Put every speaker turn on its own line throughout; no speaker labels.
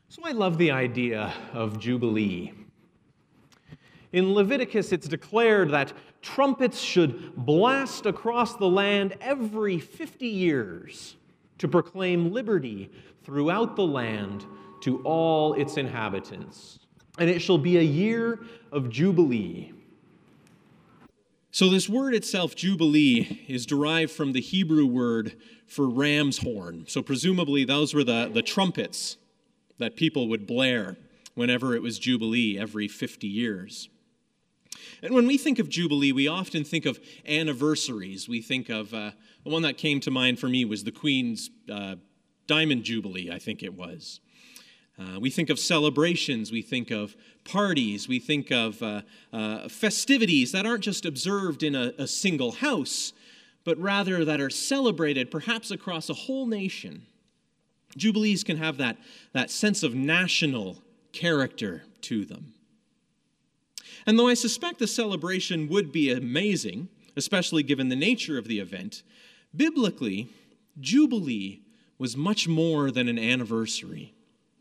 So I love the idea of Jubilee. In Leviticus, it's declared that trumpets should blast across the land every 50 years to proclaim liberty throughout the land to all its inhabitants. And it shall be a year of Jubilee. So this word itself, Jubilee, is derived from the Hebrew word for ram's horn. So presumably those were the trumpets that people would blare whenever it was Jubilee every 50 years. And when we think of Jubilee, we often think of anniversaries. We think of, the one that came to mind for me was the Queen's Diamond Jubilee, I think it was. We think of celebrations, we think of parties, we think of festivities that aren't just observed in a single house, but rather that are celebrated perhaps across a whole nation. Jubilees can have that sense of national character to them. And though I suspect the celebration would be amazing, especially given the nature of the event, biblically, Jubilee was much more than an anniversary.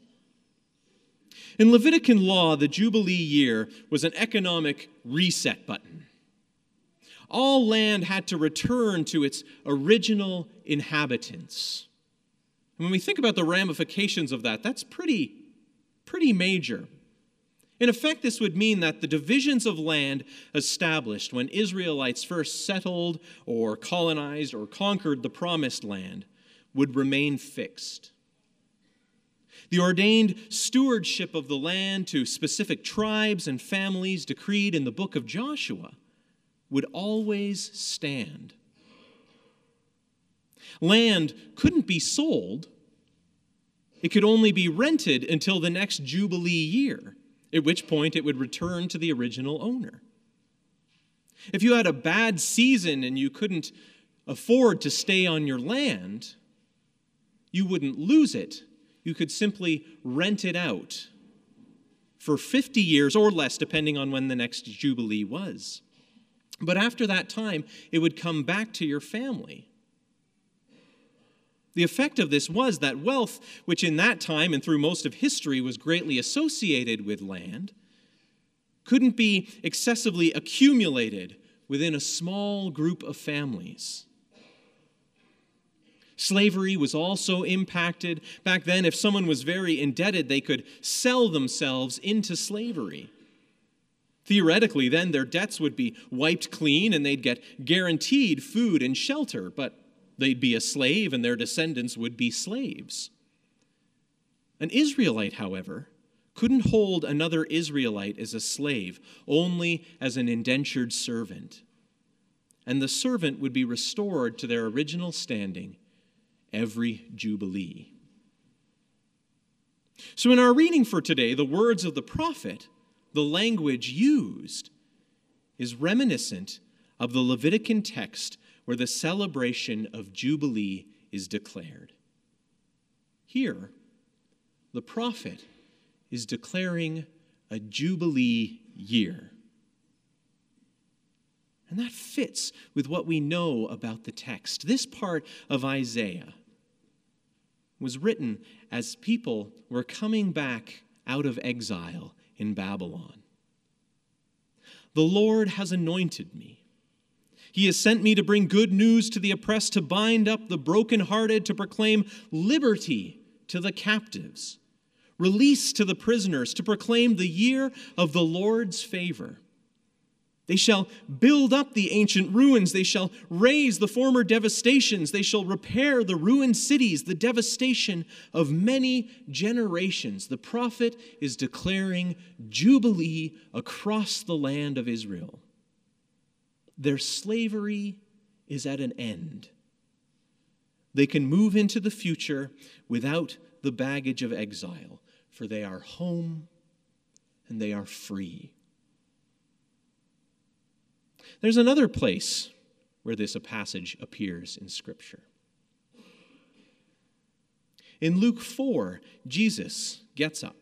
In Levitican law, the Jubilee year was an economic reset button. All land had to return to its original inhabitants. And when we think about the ramifications of that, that's pretty major. In effect, this would mean that the divisions of land established when Israelites first settled or colonized or conquered the Promised Land would remain fixed. The ordained stewardship of the land to specific tribes and families decreed in the book of Joshua would always stand. Land couldn't be sold. It could only be rented until the next Jubilee year, at which point it would return to the original owner. If you had a bad season and you couldn't afford to stay on your land, you wouldn't lose it. You could simply rent it out for 50 years or less, depending on when the next Jubilee was. But after that time, it would come back to your family. The effect of this was that wealth, which in that time and through most of history was greatly associated with land, couldn't be excessively accumulated within a small group of families. Slavery was also impacted. Back then, if someone was very indebted, they could sell themselves into slavery. Theoretically, then, their debts would be wiped clean and they'd get guaranteed food and shelter, but they'd be a slave and their descendants would be slaves. An Israelite, however, couldn't hold another Israelite as a slave, only as an indentured servant. And the servant would be restored to their original standing every Jubilee. So in our reading for today, the words of the prophet, the language used, is reminiscent of the Levitican text where the celebration of Jubilee is declared. Here, the prophet is declaring a Jubilee year. And that fits with what we know about the text. This part of Isaiah was written as people were coming back out of exile in Babylon. The Lord has anointed me. He has sent me to bring good news to the oppressed, to bind up the brokenhearted, to proclaim liberty to the captives, release to the prisoners, to proclaim the year of the Lord's favor. They shall build up the ancient ruins. They shall raise the former devastations. They shall repair the ruined cities, the devastation of many generations. The prophet is declaring Jubilee across the land of Israel. Their slavery is at an end. They can move into the future without the baggage of exile, for they are home and they are free. There's another place where this passage appears in Scripture. In Luke 4, Jesus gets up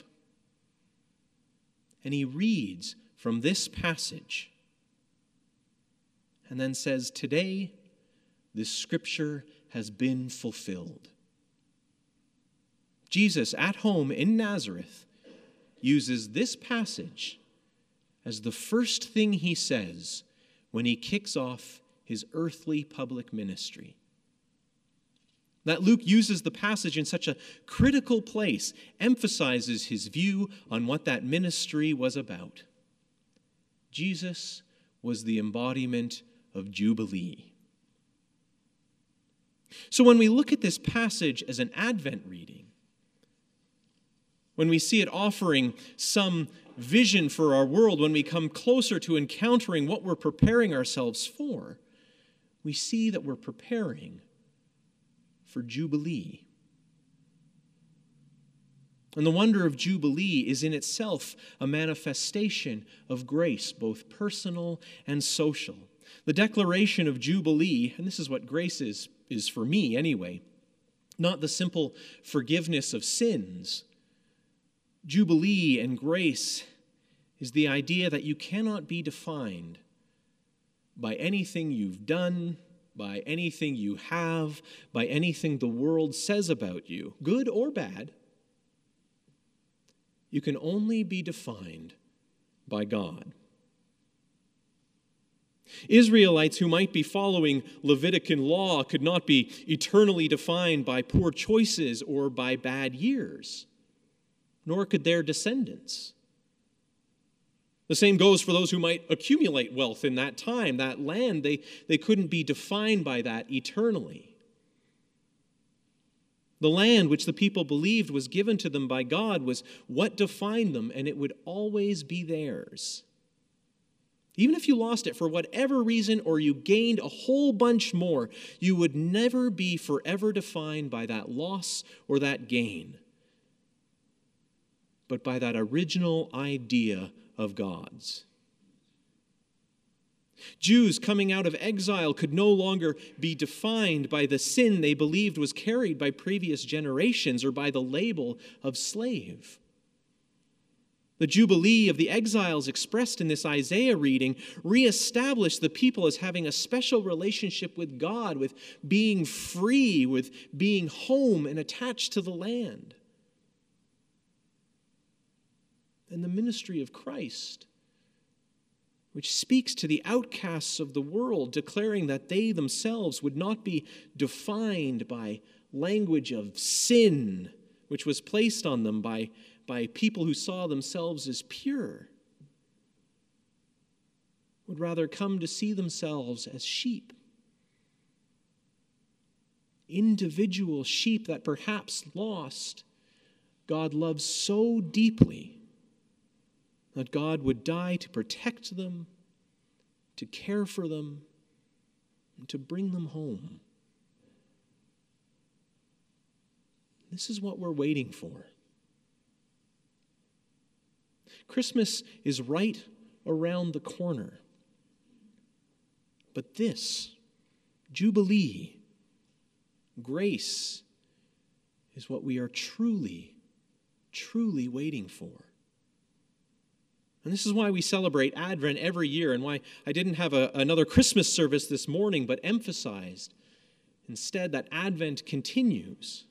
and he reads from this passage and then says, "Today, this Scripture has been fulfilled."
Jesus, at home in Nazareth, uses this passage as the first thing he says when he kicks off his earthly public ministry. That Luke uses the passage in such a critical place emphasizes his view on what that ministry was about. Jesus was the embodiment of Jubilee. So when we look at this passage as an Advent reading, when we see it offering some vision for our world, when we come closer to encountering what we're preparing ourselves for, we see that we're preparing for Jubilee. And the wonder of Jubilee is in itself a manifestation of grace, both personal and social. The declaration of Jubilee, and this is what grace is for me anyway, not the simple forgiveness of sins. Jubilee and grace is the idea that you cannot be defined by anything you've done, by anything you have, by anything the world says about you, good or bad. You can only be defined by God. Israelites who might be following Levitican law could not be eternally defined by poor choices or by bad years, nor could their descendants. The same goes for those who might accumulate wealth in that time, that land. They couldn't be defined by that eternally. The land which the people believed was given to them by God was what defined them, and it would always be theirs. Even if you lost it for whatever reason or you gained a whole bunch more, you would never be forever defined by that loss or that gain, but by that original idea of God's. Jews coming out of exile could no longer be defined by the sin they believed was carried by previous generations or by the label of slave. The Jubilee of the exiles expressed in this Isaiah reading reestablished the people as having a special relationship with God, with being free, with being home and attached to the land. And the ministry of Christ, which speaks to the outcasts of the world, declaring that they themselves would not be defined by language of sin, which was placed on them by people who saw themselves as pure, would rather come to see themselves as sheep. Individual sheep that perhaps lost, God loves so deeply that God would die to protect them, to care for them, and to bring them home. This is what we're waiting for. Christmas is right around the corner. But this, Jubilee, grace, is what we are truly, truly waiting for. And this is why we celebrate Advent every year, and why I didn't have another Christmas service this morning, but emphasized instead that Advent continues.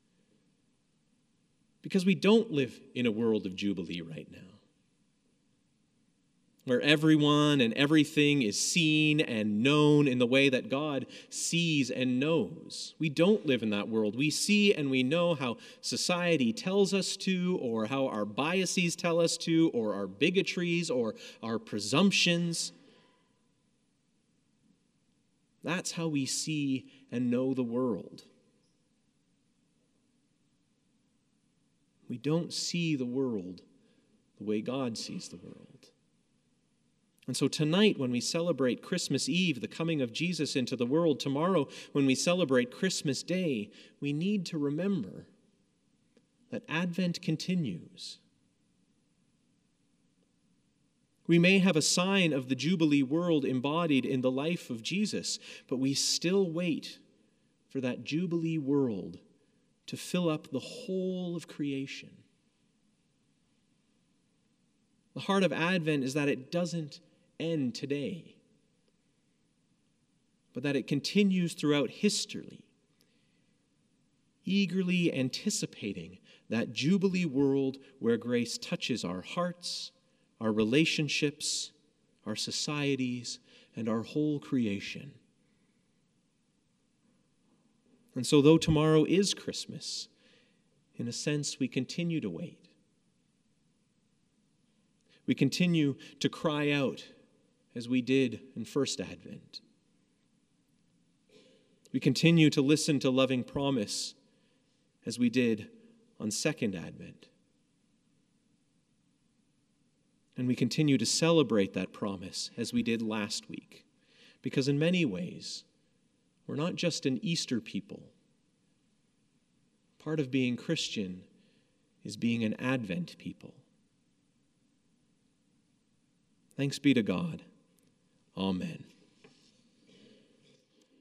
Because we don't live in a world of Jubilee right now, where everyone and everything is seen and known in the way that God sees and knows. We don't live in that world. We see and we know how society tells us to, or how our biases tell us to, or our bigotries, or our presumptions. That's how we see and know the world. We don't see the world the way God sees the world. And so tonight, when we celebrate Christmas Eve, the coming of Jesus into the world, tomorrow, when we celebrate Christmas Day, we need to remember that Advent continues. We may have a sign of the Jubilee world embodied in the life of Jesus, but we still wait for that Jubilee world to fill up the whole of creation. The heart of Advent is that it doesn't end today, but that it continues throughout history, eagerly anticipating that Jubilee world where grace touches our hearts, our relationships, our societies, and our whole creation. And so, though tomorrow is Christmas, in a sense, we continue to wait. We continue to cry out as we did in First Advent. We continue to listen to loving promise as we did on Second Advent. And we continue to celebrate that promise as we did last week. Because in many ways, we're not just an Easter people. Part of being Christian is being an Advent people. Thanks be to God. Amen.